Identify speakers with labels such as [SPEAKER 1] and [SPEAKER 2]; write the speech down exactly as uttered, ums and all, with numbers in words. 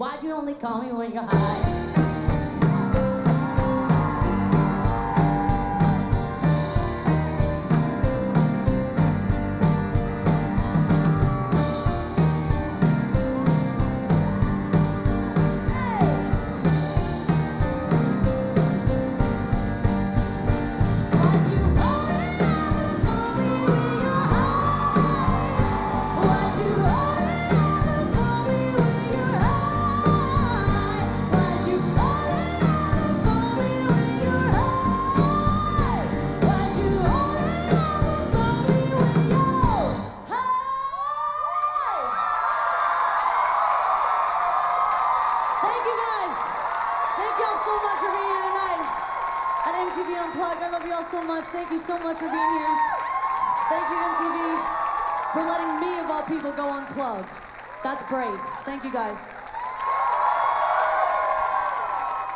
[SPEAKER 1] Why'd you only call me when you're high? Thank you guys. Thank y'all so much for being here tonight at M T V Unplugged. I love y'all so much. Thank you so much for being here. Thank you, M T V, for letting me, of all people, go unplugged. That's brave. Thank you guys.